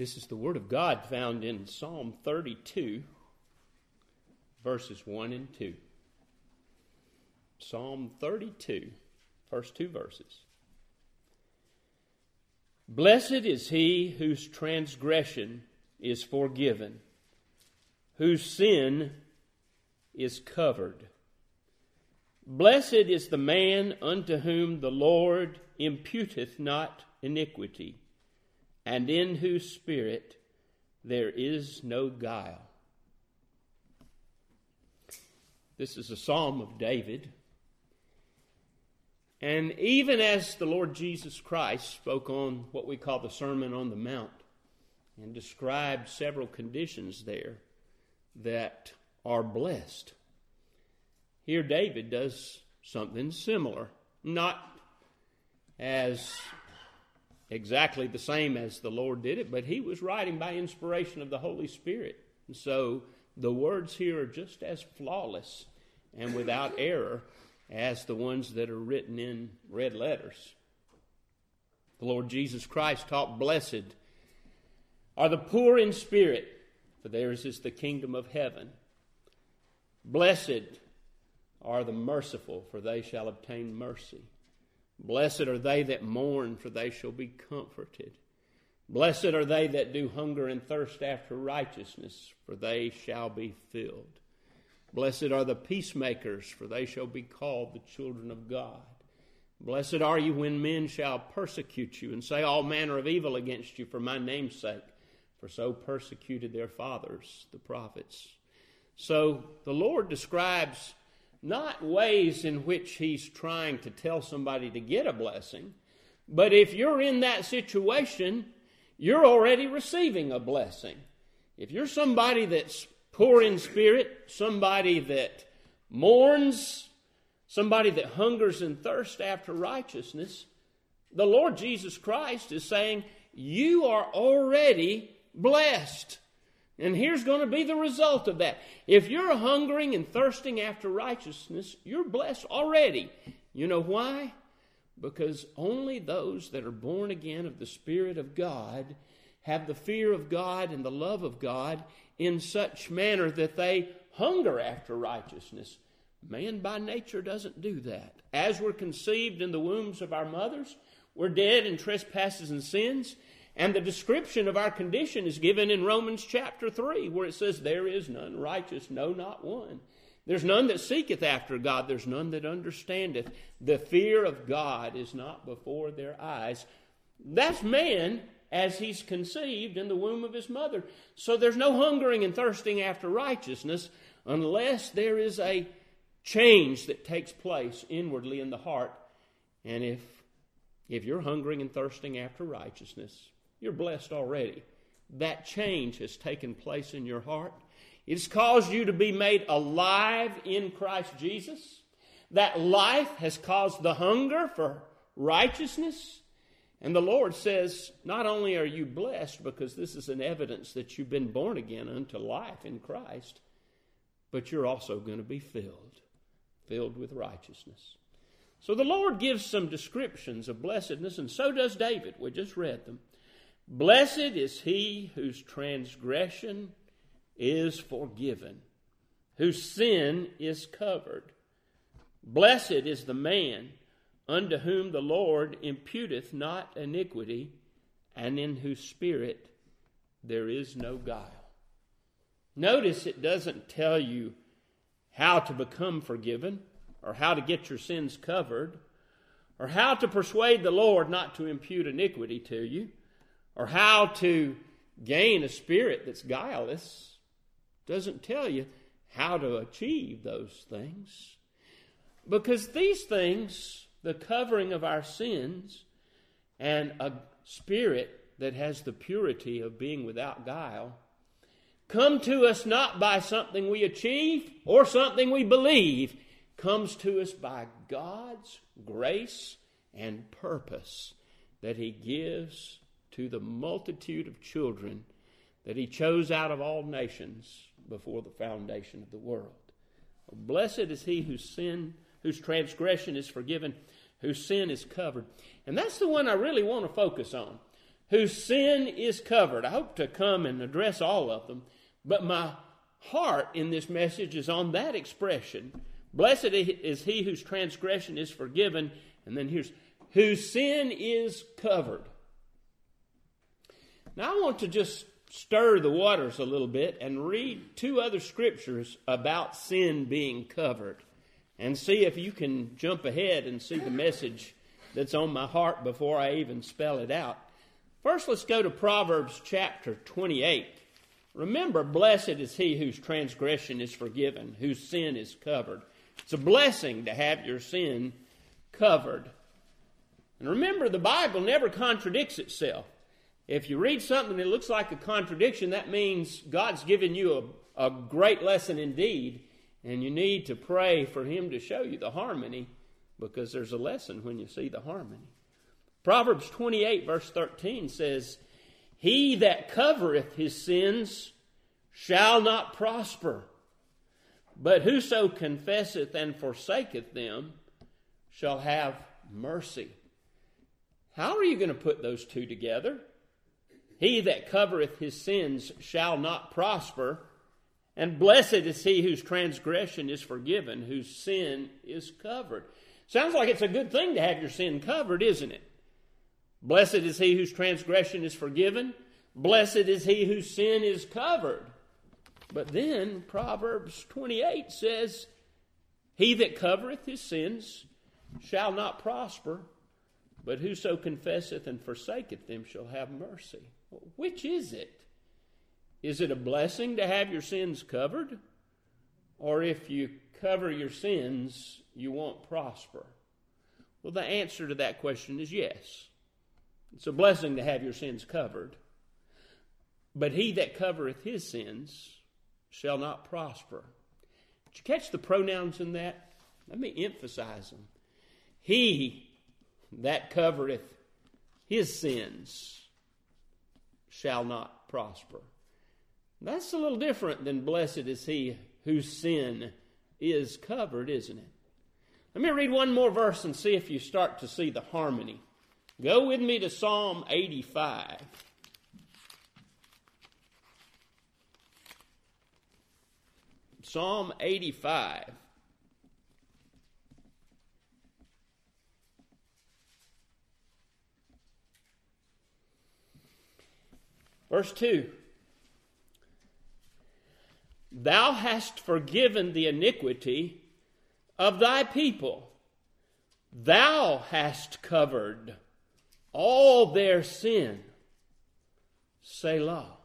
This is the Word of God found in Psalm 32, verses 1 and 2. Psalm 32, first two verses. Blessed is he whose transgression is forgiven, whose sin is covered. Blessed is the man unto whom the Lord imputeth not iniquity, and in whose spirit there is no guile. This is a psalm of David. And even as the Lord Jesus Christ spoke on what we call the Sermon on the Mount and described several conditions there that are blessed, here David does something similar. Not as exactly the same as the Lord did it, but he was writing by inspiration of the Holy Spirit. And so the words here are just as flawless and without error as the ones that are written in red letters. The Lord Jesus Christ taught, "Blessed are the poor in spirit, for theirs is the kingdom of heaven. Blessed are the merciful, for they shall obtain mercy. Blessed are they that mourn, for they shall be comforted. Blessed are they that do hunger and thirst after righteousness, for they shall be filled. Blessed are the peacemakers, for they shall be called the children of God. Blessed are you when men shall persecute you and say all manner of evil against you for my name's sake, for so persecuted their fathers, the prophets." So the Lord describes not ways in which he's trying to tell somebody to get a blessing, but if you're in that situation, you're already receiving a blessing. If you're somebody that's poor in spirit, somebody that mourns, somebody that hungers and thirsts after righteousness, the Lord Jesus Christ is saying, you are already blessed. And here's going to be the result of that. If you're hungering and thirsting after righteousness, you're blessed already. You know why? Because only those that are born again of the Spirit of God have the fear of God and the love of God in such manner that they hunger after righteousness. Man by nature doesn't do that. As we're conceived in the wombs of our mothers, we're dead in trespasses and sins. And the description of our condition is given in Romans chapter 3, where it says, "There is none righteous, no, not one. There's none that seeketh after God. There's none that understandeth. The fear of God is not before their eyes." That's man as he's conceived in the womb of his mother. So there's no hungering and thirsting after righteousness unless there is a change that takes place inwardly in the heart. And if you're hungering and thirsting after righteousness, you're blessed already. That change has taken place in your heart. It's caused you to be made alive in Christ Jesus. That life has caused the hunger for righteousness. And the Lord says, not only are you blessed because this is an evidence that you've been born again unto life in Christ, but you're also going to be filled with righteousness. So the Lord gives some descriptions of blessedness, and so does David. We just read them. Blessed is he whose transgression is forgiven, whose sin is covered. Blessed is the man unto whom the Lord imputeth not iniquity, and in whose spirit there is no guile. Notice it doesn't tell you how to become forgiven, or how to get your sins covered, or how to persuade the Lord not to impute iniquity to you, or how to gain a spirit that's guileless. It doesn't tell you how to achieve those things. Because these things, the covering of our sins and a spirit that has the purity of being without guile, come to us not by something we achieve or something we believe. Comes to us by God's grace and purpose that he gives to the multitude of children that he chose out of all nations before the foundation of the world. Blessed is he whose transgression is forgiven, whose sin is covered. And that's the one I really want to focus on. whose sin is covered. I hope to come and address all of them, but my heart in this message is on that expression. Blessed is he whose transgression is forgiven, and then here's whose sin is covered. Now I want to just stir the waters a little bit and read two other scriptures about sin being covered, and see if you can jump ahead and see the message that's on my heart before I even spell it out. First, let's go to Proverbs chapter 28. Remember, blessed is he whose transgression is forgiven, whose sin is covered. It's a blessing to have your sin covered. And remember, the Bible never contradicts itself. If you read something that looks like a contradiction, that means God's given you a great lesson indeed, and you need to pray for him to show you the harmony, because there's a lesson when you see the harmony. Proverbs 28 verse 13 says, he that covereth his sins shall not prosper, but whoso confesseth and forsaketh them shall have mercy. How are you going to put those two together? He that covereth his sins shall not prosper, and blessed is he whose transgression is forgiven, whose sin is covered. Sounds like it's a good thing to have your sin covered, isn't it? Blessed is he whose transgression is forgiven. Blessed is he whose sin is covered. But then Proverbs 28 says, he that covereth his sins shall not prosper, but whoso confesseth and forsaketh them shall have mercy. Well, which is it? Is it a blessing to have your sins covered? Or if you cover your sins, you won't prosper? Well, the answer to that question is yes. It's a blessing to have your sins covered. But he that covereth his sins shall not prosper. Did you catch the pronouns in that? Let me emphasize them. He that covereth his sins shall not prosper. That's a little different than blessed is he whose sin is covered, isn't it? Let me read one more verse and see if you start to see the harmony. Go with me to Psalm 85. Psalm 85. Verse 2. Thou hast forgiven the iniquity of thy people. Thou hast covered all their sin. Selah.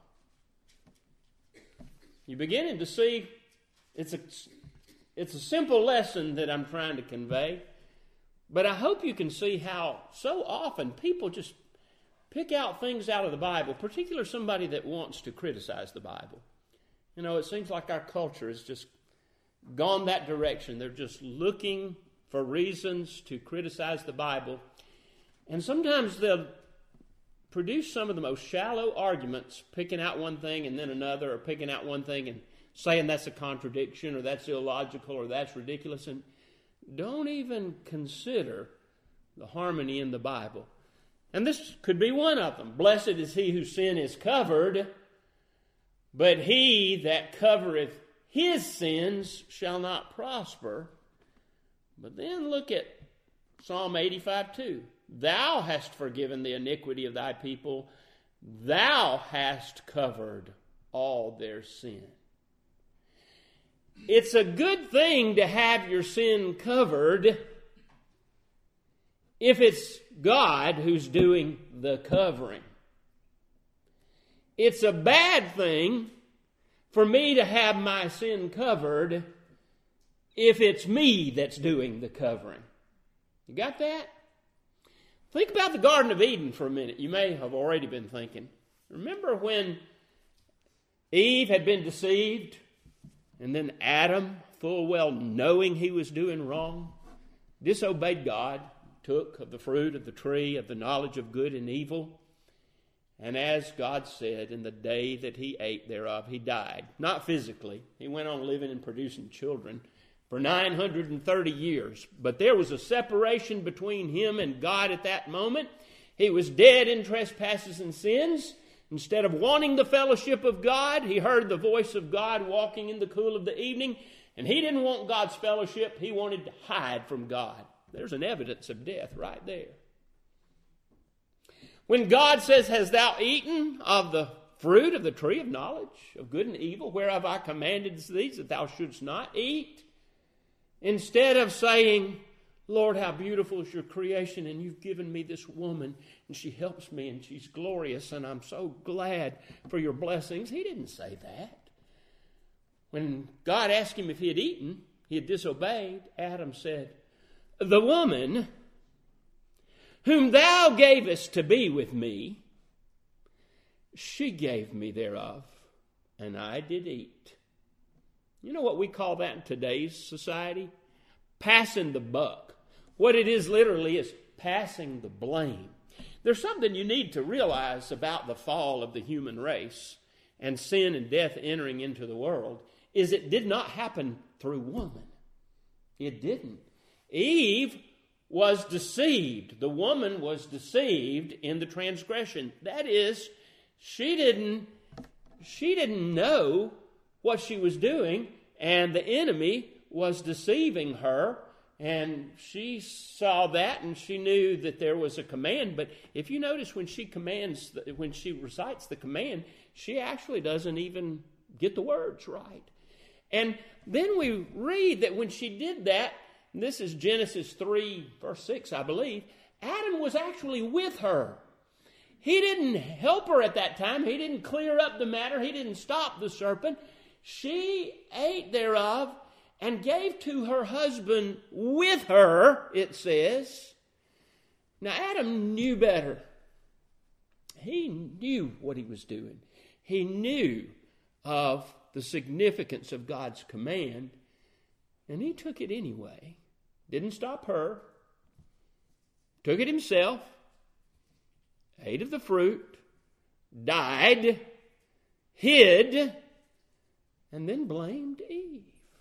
You're beginning to see it's a simple lesson that I'm trying to convey, but I hope you can see how so often people just pick out things out of the Bible, particularly somebody that wants to criticize the Bible. You know, it seems like our culture has just gone that direction. They're just looking for reasons to criticize the Bible. And sometimes they'll produce some of the most shallow arguments, picking out one thing and then another, or picking out one thing and saying that's a contradiction, or that's illogical, or that's ridiculous, and don't even consider the harmony in the Bible. And this could be one of them. Blessed is he whose sin is covered, but he that covereth his sins shall not prosper. But then look at Psalm 85:2. Thou hast forgiven the iniquity of thy people. Thou hast covered all their sin. It's a good thing to have your sin covered if it's God who's doing the covering. It's a bad thing for me to have my sin covered if it's me that's doing the covering. You got that? Think about the Garden of Eden for a minute. You may have already been thinking. Remember when Eve had been deceived, and then Adam, full well knowing he was doing wrong, disobeyed God, took of the fruit of the tree of the knowledge of good and evil. And as God said, in the day that he ate thereof, he died. Not physically. He went on living and producing children for 930 years. But there was a separation between him and God at that moment. He was dead in trespasses and sins. Instead of wanting the fellowship of God, he heard the voice of God walking in the cool of the evening, and he didn't want God's fellowship. He wanted to hide from God. There's an evidence of death right there. When God says, "Hast thou eaten of the fruit of the tree of knowledge of good and evil, whereof I commanded thee that thou shouldst not eat," instead of saying, "Lord, how beautiful is your creation, and you've given me this woman, and she helps me, and she's glorious, and I'm so glad for your blessings," he didn't say that. When God asked him if he had eaten, he had disobeyed. Adam said, "The woman whom thou gavest to be with me, she gave me thereof, and I did eat." You know what we call that in today's society? Passing the buck. What it is literally is passing the blame. There's something you need to realize about the fall of the human race and sin and death entering into the world, is it did not happen through woman. It didn't. Eve was deceived. The woman was deceived in the transgression. That is, she didn't know what she was doing, and the enemy was deceiving her, and she saw that, and she knew that there was a command. But if you notice, when she recites the command, she actually doesn't even get the words right. And then we read that when she did that, and this is Genesis 3, verse 6, I believe, Adam was actually with her. He didn't help her at that time. He didn't clear up the matter. He didn't stop the serpent. She ate thereof and gave to her husband with her, it says. Now, Adam knew better. He knew what he was doing. He knew of the significance of God's command, and he took it anyway. Didn't stop her. Took it himself. Ate of the fruit. Died. Hid. And then blamed Eve.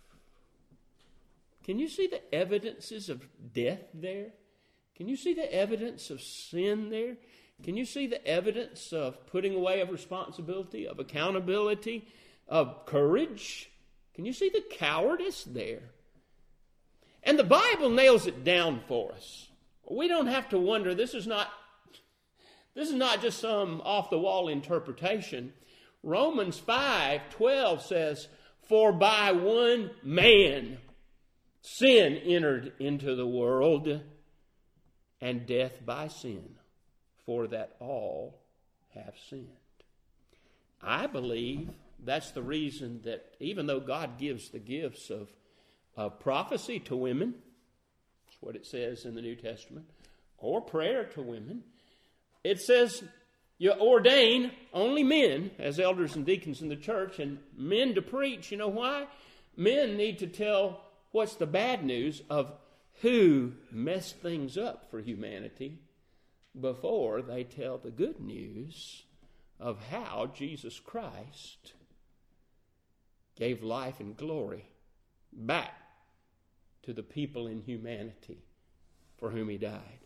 Can you see the evidences of death there? Can you see the evidence of sin there? Can you see the evidence of putting away of responsibility, of accountability, of courage? Can you see the cowardice there? And the Bible nails it down for us. We don't have to wonder. This is not just some off-the-wall interpretation. Romans 5:12 says, "For by one man sin entered into the world, and death by sin, for that all have sinned." I believe that's the reason that even though God gives the gifts of prophecy to women, that's what it says in the New Testament, or prayer to women, it says you ordain only men as elders and deacons in the church, and men to preach. You know why? Men need to tell what's the bad news of who messed things up for humanity before they tell the good news of how Jesus Christ gave life and glory back to the people in humanity for whom he died.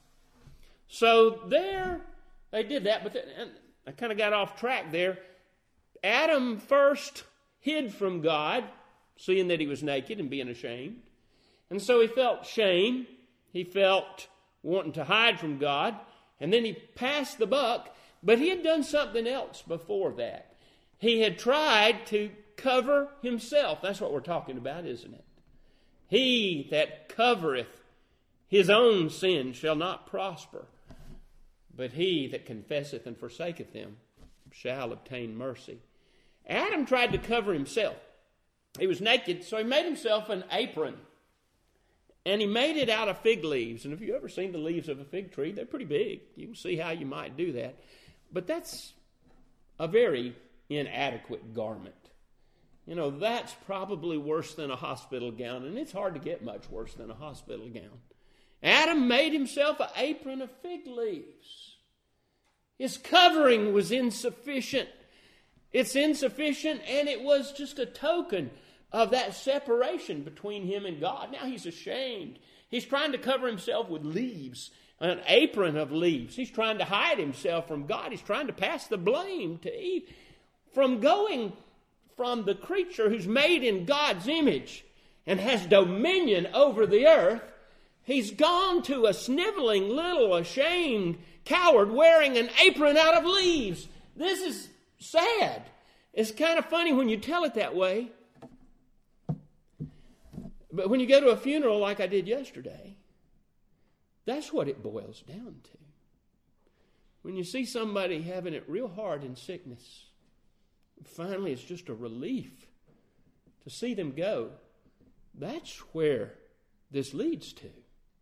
So there, they did that, but I kind of got off track there. Adam first hid from God, seeing that he was naked and being ashamed. And so he felt shame. He felt wanting to hide from God. And then he passed the buck, but he had done something else before that. He had tried to cover himself. That's what we're talking about, isn't it? He that covereth his own sin shall not prosper, but he that confesseth and forsaketh them shall obtain mercy. Adam tried to cover himself. He was naked, so he made himself an apron. And he made it out of fig leaves. And if you've ever seen the leaves of a fig tree, they're pretty big. You can see how you might do that. But that's a very inadequate garment. You know, that's probably worse than a hospital gown, and it's hard to get much worse than a hospital gown. Adam made himself an apron of fig leaves. His covering was insufficient. It's insufficient, and it was just a token of that separation between him and God. Now he's ashamed. He's trying to cover himself with leaves, an apron of leaves. He's trying to hide himself from God. He's trying to pass the blame to Eve from going from the creature who's made in God's image and has dominion over the earth. He's gone to a sniveling, little, ashamed coward wearing an apron out of leaves. This is sad. It's kind of funny when you tell it that way. But when you go to a funeral like I did yesterday, that's what it boils down to. When you see somebody having it real hard in sickness, finally it's just a relief to see them go. That's where this leads to.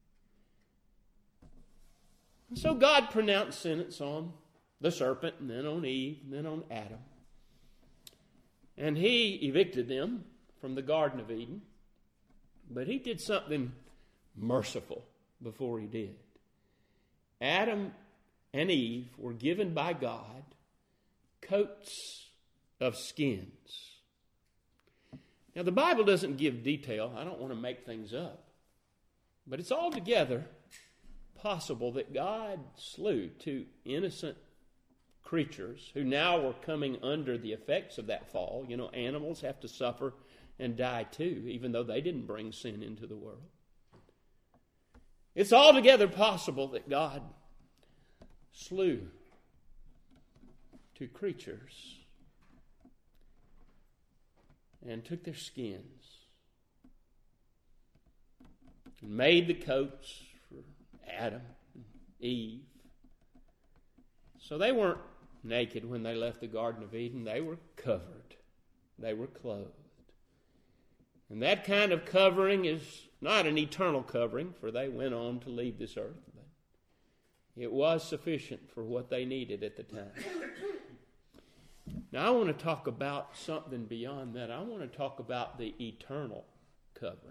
And so God pronounced sentence on the serpent, and then on Eve, and then on Adam. And he evicted them from the Garden of Eden. But he did something merciful before he did. Adam and Eve were given by God coats of skins. Now, the Bible doesn't give detail. I don't want to make things up. But it's altogether possible that God slew two innocent creatures who now were coming under the effects of that fall. You know, animals have to suffer and die too, even though they didn't bring sin into the world. It's altogether possible that God slew two creatures and took their skins and made the coats for Adam and Eve. So they weren't naked when they left the Garden of Eden. They were covered. They were clothed. And that kind of covering is not an eternal covering, for they went on to leave this earth. But it was sufficient for what they needed at the time. Now I want to talk about something beyond that. I want to talk about the eternal covering.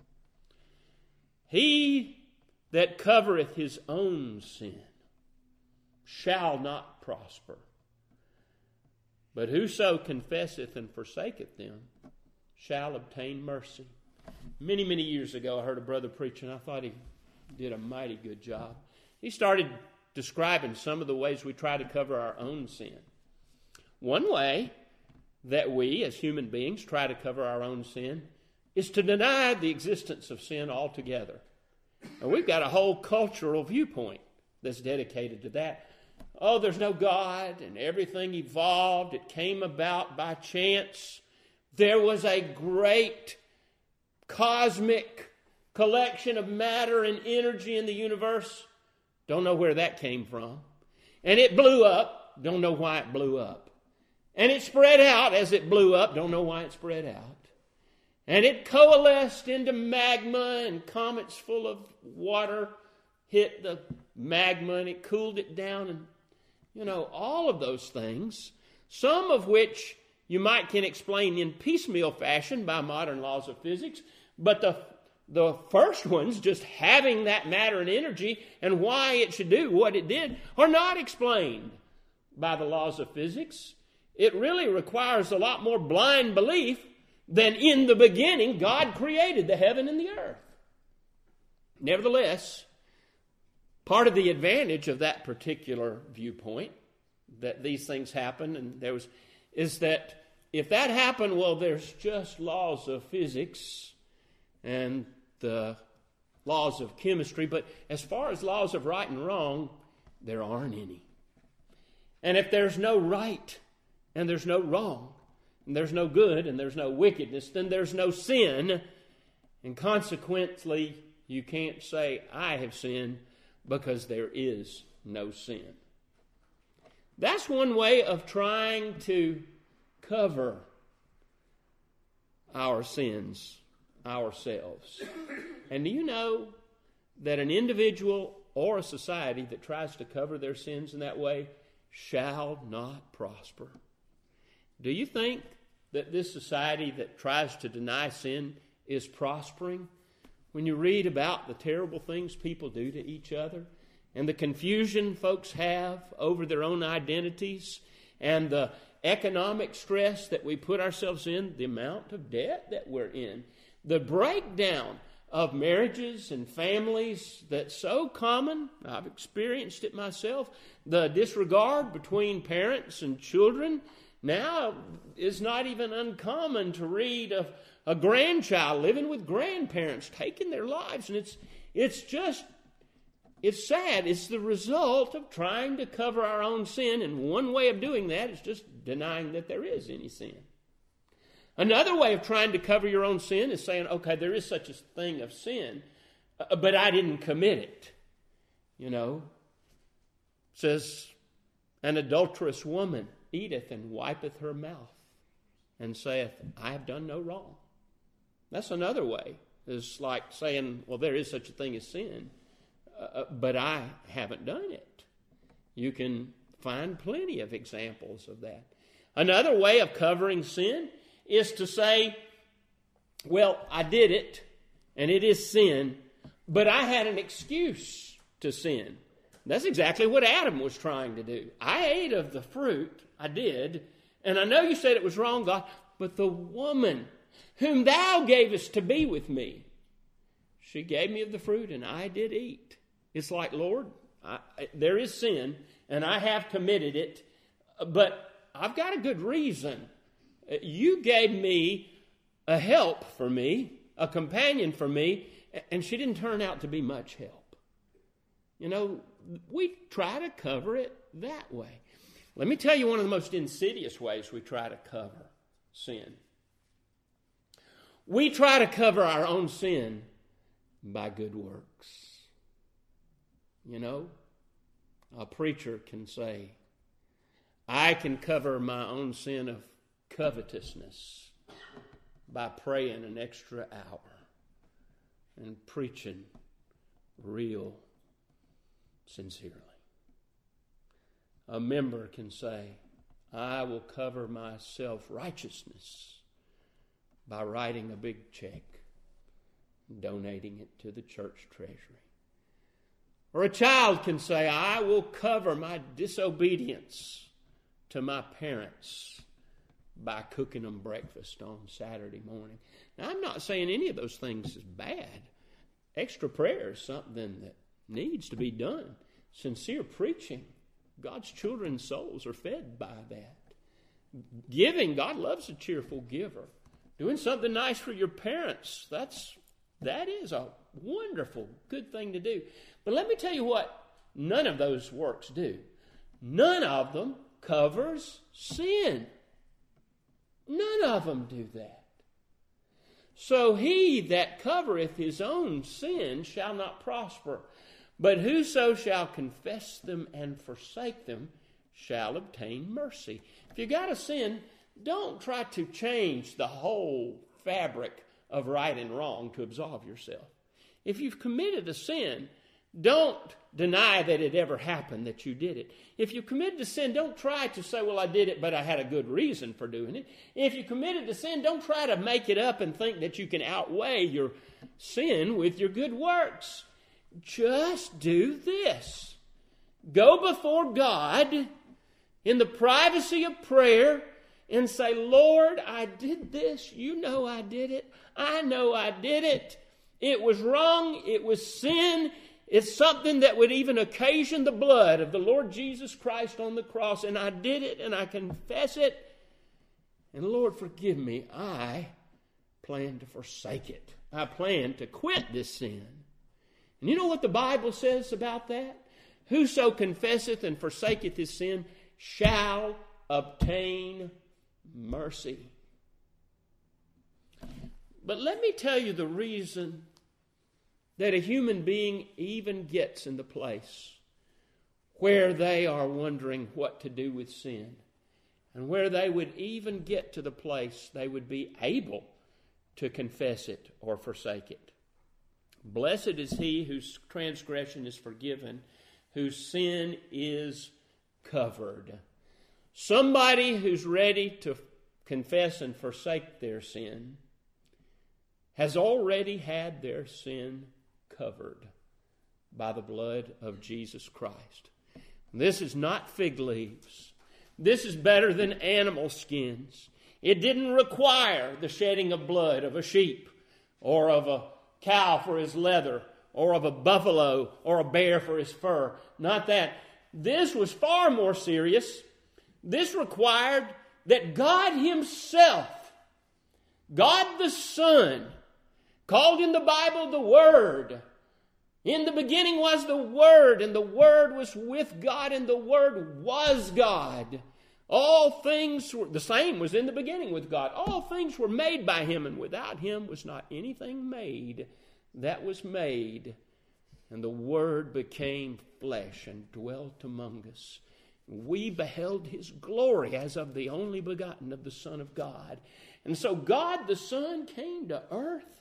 He that covereth his own sin shall not prosper. But whoso confesseth and forsaketh them shall obtain mercy. Many, many years ago, I heard a brother preach, and I thought he did a mighty good job. He started describing some of the ways we try to cover our own sin. One way that we, as human beings, try to cover our own sin is to deny the existence of sin altogether. And we've got a whole cultural viewpoint that's dedicated to that. Oh, there's no God, and everything evolved. It came about by chance. There was a great cosmic collection of matter and energy in the universe. Don't know where that came from. And it blew up. Don't know why it blew up. And it spread out as it blew up. Don't know why it spread out. And it coalesced into magma, and comets full of water hit the magma and it cooled it down. And, you know, all of those things, some of which you might can explain in piecemeal fashion by modern laws of physics, but the first ones, just having that matter and energy and why it should do what it did, are not explained by the laws of physics. It really requires a lot more blind belief than in the beginning God created the heaven and the earth. Nevertheless, part of the advantage of that particular viewpoint, that these things happen, and is that if that happened, well, there's just laws of physics and the laws of chemistry, but as far as laws of right and wrong, there aren't any. And if there's no right and there's no wrong, and there's no good and there's no wickedness, then there's no sin, and consequently, you can't say, I have sinned, because there is no sin. That's one way of trying to cover our sins ourselves. And do you know that an individual or a society that tries to cover their sins in that way shall not prosper? Do you think that this society that tries to deny sin is prospering? When you read about the terrible things people do to each other, and the confusion folks have over their own identities, and the economic stress that we put ourselves in, the amount of debt that we're in, the breakdown of marriages and families that's so common. I've experienced it myself. The disregard between parents and children now is not even uncommon to read of a grandchild living with grandparents taking their lives. And it's sad. It's the result of trying to cover our own sin. And one way of doing that is just denying that there is any sin. Another way of trying to cover your own sin is saying, okay, there is such a thing of sin, but I didn't commit it. It says, an adulterous woman eateth and wipeth her mouth, and saith, I have done no wrong. That's another way. It's like saying, well, there is such a thing as sin, but I haven't done it. You can find plenty of examples of that. Another way of covering sin is to say, well, I did it, and it is sin, but I had an excuse to sin. That's exactly what Adam was trying to do. I ate of the fruit, I did, and I know you said it was wrong, God, but the woman whom thou gavest to be with me, she gave me of the fruit, and I did eat. It's like, Lord, there is sin, and I have committed it, but I've got a good reason. You gave me a help for me, a companion for me, and she didn't turn out to be much help. We try to cover it that way. Let me tell you one of the most insidious ways we try to cover sin. We try to cover our own sin by good works. A preacher can say, I can cover my own sin of covetousness by praying an extra hour and preaching real sincerely. A member can say, I will cover my self-righteousness by writing a big check and donating it to the church treasury. Or a child can say, I will cover my disobedience to my parents by cooking them breakfast on Saturday morning. Now, I'm not saying any of those things is bad. Extra prayer is something that needs to be done. Sincere preaching, God's children's souls are fed by that. Giving, God loves a cheerful giver. Doing something nice for your parents, that is a wonderful, good thing to do. But let me tell you what none of those works do. None of them covers sin. None of them do that. So he that covereth his own sin shall not prosper, but whoso shall confess them and forsake them shall obtain mercy. If you got a sin, don't try to change the whole fabric of right and wrong to absolve yourself. If you've committed a sin, don't deny that it ever happened, that you did it. If you committed a sin, don't try to say, well, I did it, but I had a good reason for doing it. If you committed a sin, don't try to make it up and think that you can outweigh your sin with your good works. Just do this. Go before God in the privacy of prayer and say, Lord, I did this. You know I did it. I know I did it. It was wrong. It was sin. It's something that would even occasion the blood of the Lord Jesus Christ on the cross. And I did it and I confess it. And Lord, forgive me. I plan to forsake it. I plan to quit this sin. And you know what the Bible says about that? Whoso confesseth and forsaketh his sin shall obtain mercy. But let me tell you the reason that a human being even gets in the place where they are wondering what to do with sin, and where they would even get to the place they would be able to confess it or forsake it. Blessed is he whose transgression is forgiven, whose sin is covered. Somebody who's ready to confess and forsake their sin has already had their sin covered by the blood of Jesus Christ. This is not fig leaves. This is better than animal skins. It didn't require the shedding of blood of a sheep or of a cow for his leather, or of a buffalo or a bear for his fur. Not that. This was far more serious. This required that God himself, God the Son, called in the Bible the Word. In the beginning was the Word, and the Word was with God, and the Word was God. All things were, the same was in the beginning with God. All things were made by him, and without him was not anything made that was made. And the Word became flesh and dwelt among us. We beheld his glory as of the only begotten of the Son of God. And so God the Son came to earth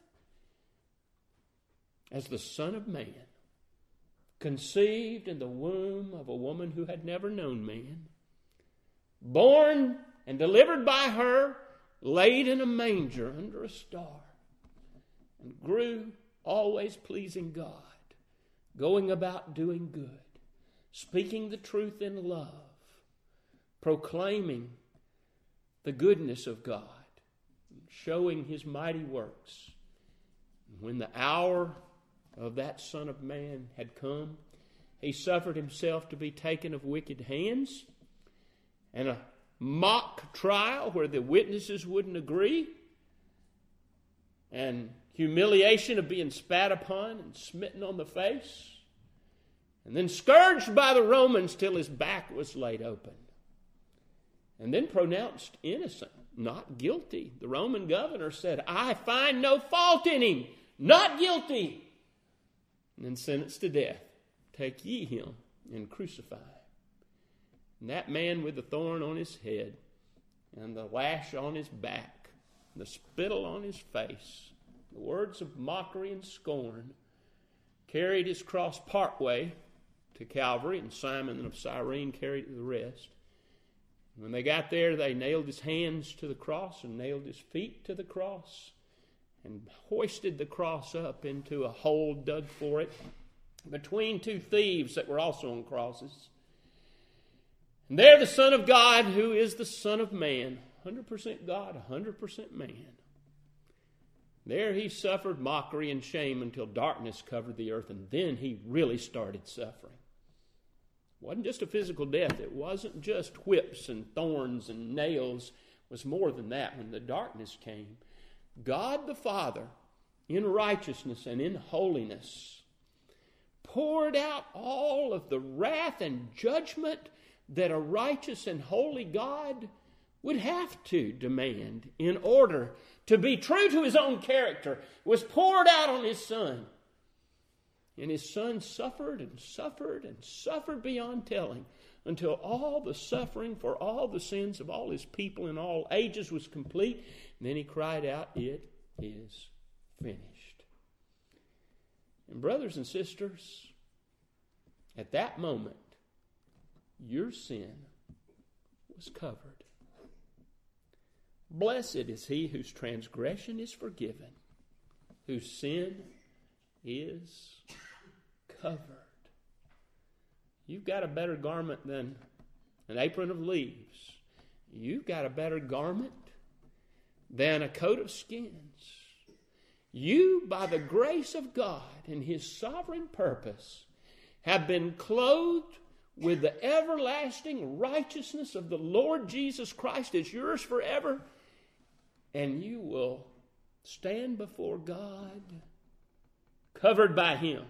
as the Son of Man, conceived in the womb of a woman who had never known man, born and delivered by her, laid in a manger under a star, and grew always pleasing God, going about doing good, speaking the truth in love, proclaiming the goodness of God, showing his mighty works. When the hour of that Son of Man had come, he suffered himself to be taken of wicked hands, and a mock trial where the witnesses wouldn't agree, and humiliation of being spat upon and smitten on the face, and then scourged by the Romans till his back was laid open, and then pronounced innocent, not guilty. The Roman governor said, "I find no fault in him, not guilty," and then sentenced to death. "Take ye him and crucify him." And that man with the thorn on his head, and the lash on his back, the spittle on his face, the words of mockery and scorn, carried his cross partway to Calvary, and Simon of Cyrene carried the rest. When they got there, they nailed his hands to the cross and nailed his feet to the cross and hoisted the cross up into a hole dug for it between two thieves that were also on crosses. And there the Son of God, who is the Son of Man, 100% God, 100% man, there he suffered mockery and shame until darkness covered the earth, and then he really started suffering. It wasn't just a physical death. It wasn't just whips and thorns and nails. It was more than that. When the darkness came, God the Father, in righteousness and in holiness, poured out all of the wrath and judgment that a righteous and holy God would have to demand in order to be true to his own character. It was poured out on his Son. And his Son suffered and suffered and suffered beyond telling until all the suffering for all the sins of all his people in all ages was complete. And then he cried out, "It is finished." And brothers and sisters, at that moment, your sin was covered. Blessed is he whose transgression is forgiven, whose sin is covered. You've got a better garment than an apron of leaves. You've got a better garment than a coat of skins. You, by the grace of God and his sovereign purpose, have been clothed with the everlasting righteousness of the Lord Jesus Christ is yours forever, and you will stand before God covered by him.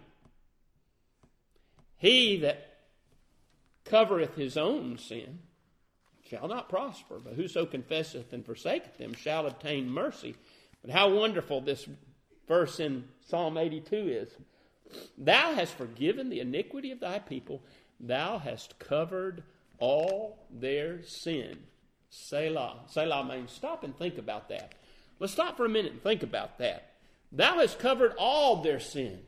He that covereth his own sin shall not prosper, but whoso confesseth and forsaketh them shall obtain mercy. But how wonderful this verse in Psalm 82 is. Thou hast forgiven the iniquity of thy people. Thou hast covered all their sin. Selah. Selah means stop and think about that. Let's stop for a minute and think about that. Thou hast covered all their sin.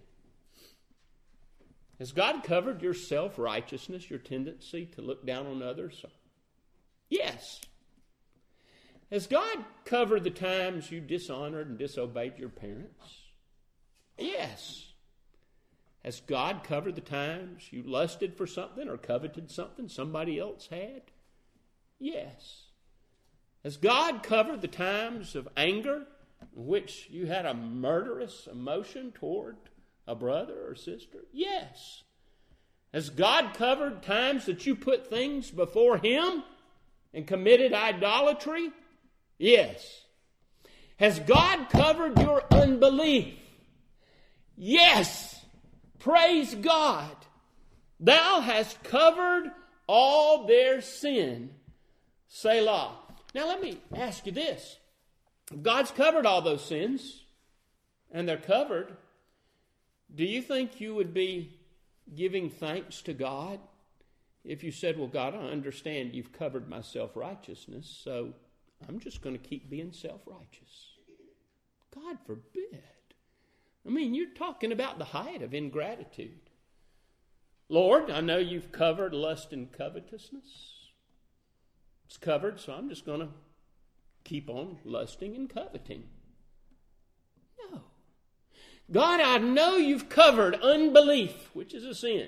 Has God covered your self-righteousness, your tendency to look down on others? Yes. Has God covered the times you dishonored and disobeyed your parents? Yes. Has God covered the times you lusted for something or coveted something somebody else had? Yes. Has God covered the times of anger in which you had a murderous emotion toward a brother or sister? Yes. Has God covered times that you put things before Him and committed idolatry? Yes. Has God covered your unbelief? Yes. Praise God. Thou hast covered all their sin. Selah. Now let me ask you this. If God's covered all those sins, and they're covered, do you think you would be giving thanks to God if you said, well, God, I understand you've covered my self-righteousness, so I'm just going to keep being self-righteous? God forbid. I mean, you're talking about the height of ingratitude. Lord, I know you've covered lust and covetousness. It's covered, so I'm just going to keep on lusting and coveting. No. God, I know you've covered unbelief, which is a sin.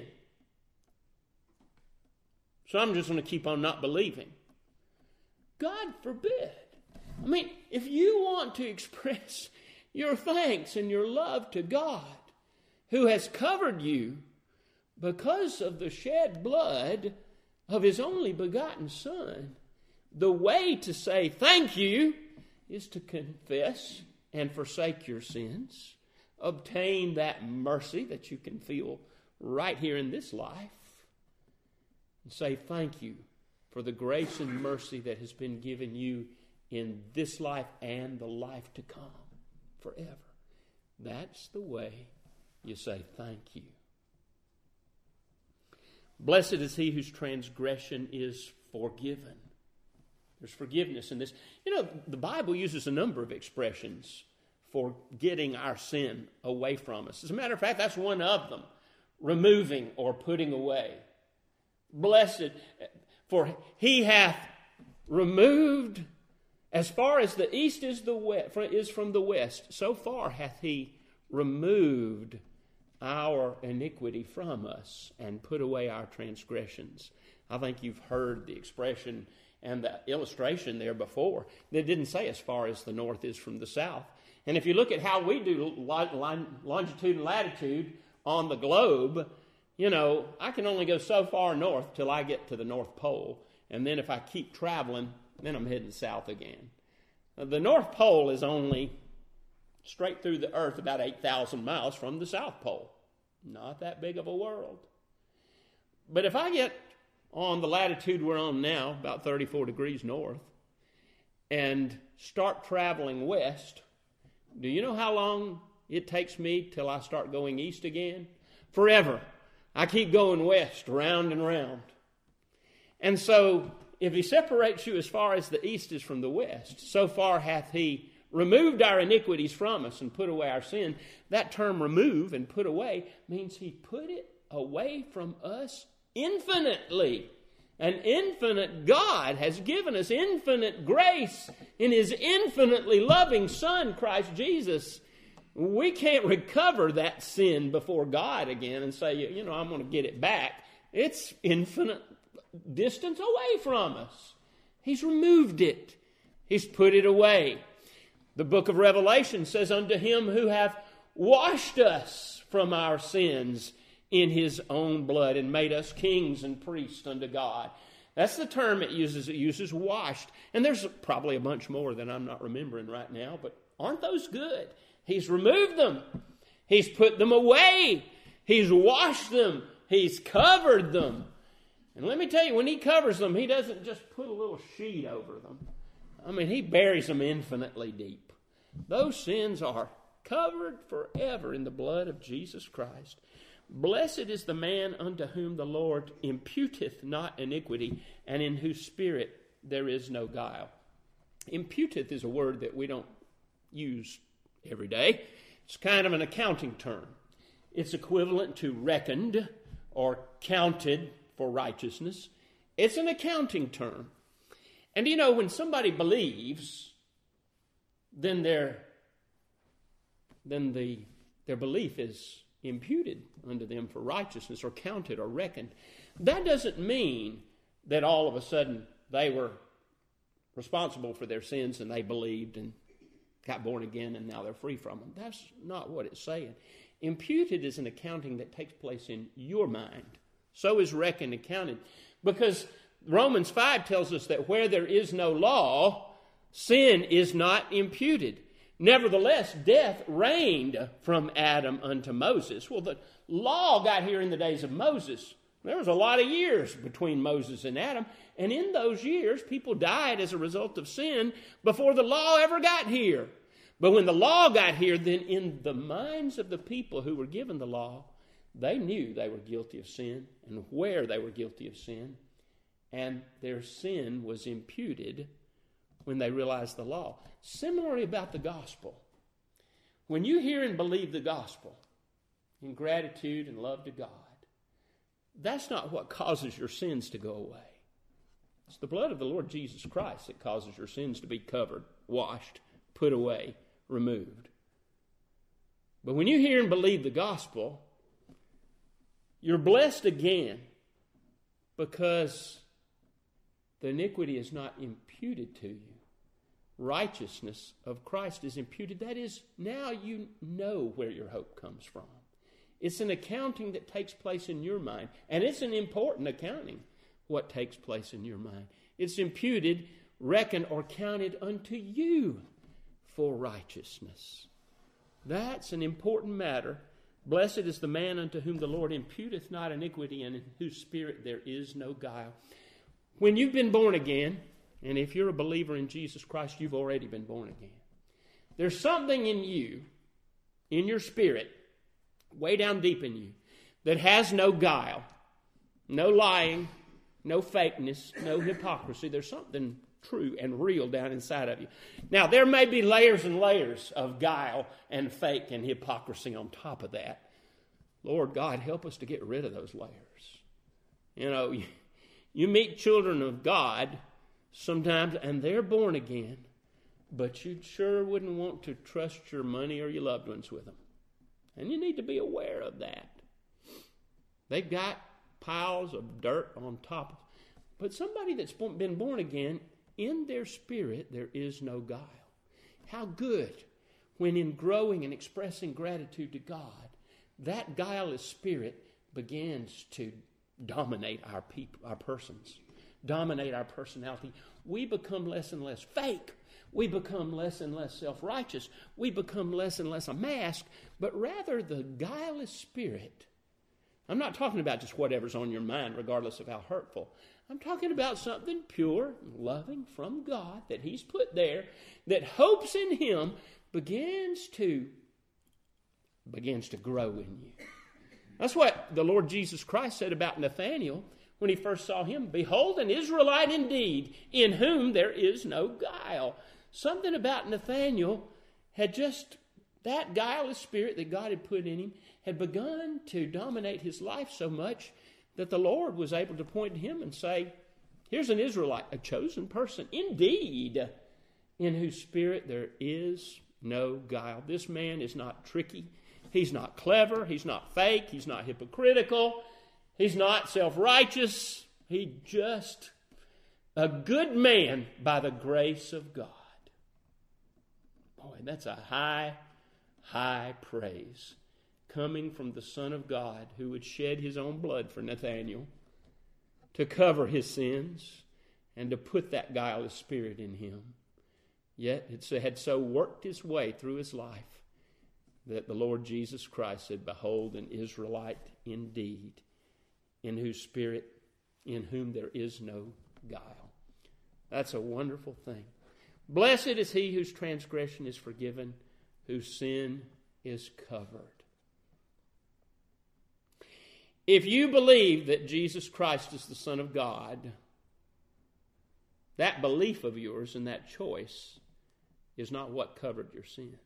So I'm just going to keep on not believing. God forbid. I mean, if you want to express your thanks and your love to God, who has covered you because of the shed blood of His only begotten Son, the way to say thank you is to confess and forsake your sins, obtain that mercy that you can feel right here in this life, and say thank you for the grace and mercy that has been given you in this life and the life to come forever. That's the way you say thank you. Blessed is he whose transgression is forgiven. There's forgiveness in this. You know, the Bible uses a number of expressions for getting our sin away from us. As a matter of fact, that's one of them. Removing or putting away. Blessed, for he hath removed as far as the east is from the west, so far hath he removed our iniquity from us and put away our transgressions. I think you've heard the expression and the illustration there before. They didn't say as far as the north is from the south. And if you look at how we do longitude and latitude on the globe, you know, I can only go so far north till I get to the North Pole. And then if I keep traveling, then I'm heading south again. The North Pole is only straight through the earth about 8,000 miles from the South Pole. Not that big of a world. But if I get on the latitude we're on now, about 34 degrees north, and start traveling west, do you know how long it takes me till I start going east again? Forever. I keep going west, round and round. And so, if he separates you as far as the east is from the west, so far hath he removed our iniquities from us and put away our sin. That term remove and put away means he put it away from us infinitely. An infinite God has given us infinite grace in his infinitely loving Son, Christ Jesus. We can't recover that sin before God again and say, you know, I'm going to get it back. It's infinite distance away from us. He's removed it. He's put it away. The book of Revelation says, unto him who hath washed us from our sins in his own blood and made us kings and priests unto God. That's the term it uses. It uses washed. And there's probably a bunch more that I'm not remembering right now, but aren't those good? He's removed them. He's put them away. He's washed them. He's covered them. And let me tell you, when he covers them, he doesn't just put a little sheet over them. I mean, he buries them infinitely deep. Those sins are covered forever in the blood of Jesus Christ. Blessed is the man unto whom the Lord imputeth not iniquity, and in whose spirit there is no guile. Imputeth is a word that we don't use every day. It's kind of an accounting term. It's equivalent to reckoned or counted for righteousness. It's an accounting term. And you know, when somebody believes, then their belief is imputed unto them for righteousness, or counted or reckoned. That doesn't mean that all of a sudden they were responsible for their sins and they believed and got born again and now they're free from them. That's not what it's saying. Imputed is an accounting that takes place in your mind. So is reckoned and counted. Because Romans 5 tells us that where there is no law, sin is not imputed. Nevertheless, death reigned from Adam unto Moses. Well, the law got here in the days of Moses. There was a lot of years between Moses and Adam. And in those years, people died as a result of sin before the law ever got here. But when the law got here, then in the minds of the people who were given the law, they knew they were guilty of sin and where they were guilty of sin. And their sin was imputed when they realized the law. Similarly about the gospel. When you hear and believe the gospel in gratitude and love to God, that's not what causes your sins to go away. It's the blood of the Lord Jesus Christ that causes your sins to be covered, washed, put away, removed. But when you hear and believe the gospel, you're blessed again because the iniquity is not imputed to you. Righteousness of Christ is imputed. That is, now you know where your hope comes from. It's an accounting that takes place in your mind. And it's an important accounting, what takes place in your mind. It's imputed, reckoned, or counted unto you for righteousness. That's an important matter. Blessed is the man unto whom the Lord imputeth not iniquity, and in whose spirit there is no guile. When you've been born again, and if you're a believer in Jesus Christ, you've already been born again. There's something in you, in your spirit, way down deep in you, that has no guile, no lying, no fakeness, no hypocrisy. There's something true and real down inside of you. Now, there may be layers and layers of guile and fake and hypocrisy on top of that. Lord God, help us to get rid of those layers. You know, you meet children of God sometimes, and they're born again, but you sure wouldn't want to trust your money or your loved ones with them. And you need to be aware of that. They've got piles of dirt on top. But somebody that's been born again, in their spirit there is no guile. How good when in growing and expressing gratitude to God, that guileless spirit begins to dominate our people, our persons, dominate our personality. We become less and less fake. We become less and less self-righteous. We become less and less a mask, but rather the guileless spirit. I'm not talking about just whatever's on your mind, regardless of how hurtful. I'm talking about something pure and loving from God that He's put there, that hopes in Him begins to grow in you. That's what the Lord Jesus Christ said about Nathanael when He first saw him. Behold, an Israelite indeed, in whom there is no guile. Something about Nathanael had just, that guileless spirit that God had put in him had begun to dominate his life so much that the Lord was able to point to him and say, here's an Israelite, a chosen person, indeed, in whose spirit there is no guile. This man is not tricky. He's not clever. He's not fake. He's not hypocritical. He's not self-righteous. He's just a good man by the grace of God. Boy, that's a high, high praise coming from the Son of God who would shed His own blood for Nathanael to cover his sins and to put that guileless spirit in him. Yet it had so worked its way through his life that the Lord Jesus Christ said, behold, an Israelite indeed, in whose spirit, in whom there is no guile. That's a wonderful thing. Blessed is he whose transgression is forgiven, whose sin is covered. If you believe that Jesus Christ is the Son of God, that belief of yours and that choice is not what covered your sin.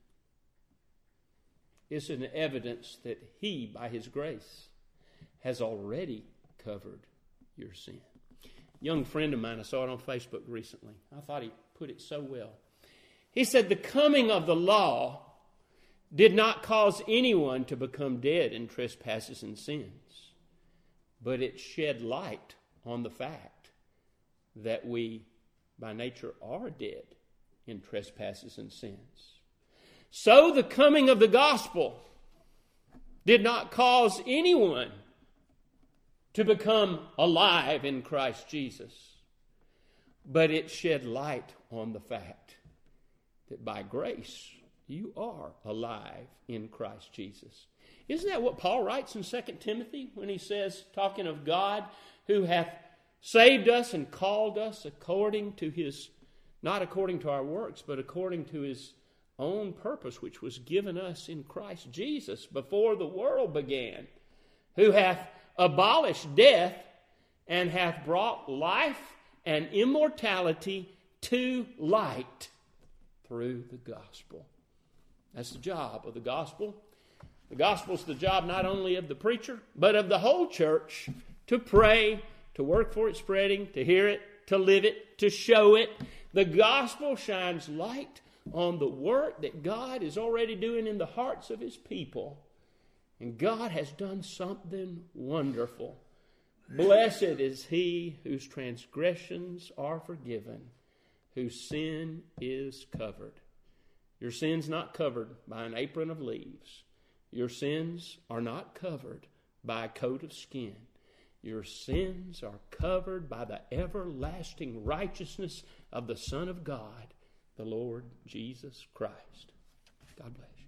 It's an evidence that He, by His grace, has already covered your sin. A young friend of mine, I saw it on Facebook recently. I thought he put it so well. He said, the coming of the law did not cause anyone to become dead in trespasses and sins, but it shed light on the fact that we, by nature, are dead in trespasses and sins. So the coming of the gospel did not cause anyone to become alive in Christ Jesus, but it shed light on the fact that by grace you are alive in Christ Jesus. Isn't that what Paul writes in 2 Timothy when he says, talking of God who hath saved us and called us according to his, not according to our works, but according to his own purpose, which was given us in Christ Jesus before the world began, who hath abolished death and hath brought life and immortality to light through the gospel. That's the job of the gospel. The gospel is the job not only of the preacher, but of the whole church, to pray, to work for its spreading, to hear it, to live it, to show it. The gospel shines light on the work that God is already doing in the hearts of his people. And God has done something wonderful. Blessed is he whose transgressions are forgiven, whose sin is covered. Your sin's not covered by an apron of leaves. Your sins are not covered by a coat of skin. Your sins are covered by the everlasting righteousness of the Son of God, the Lord Jesus Christ. God bless you.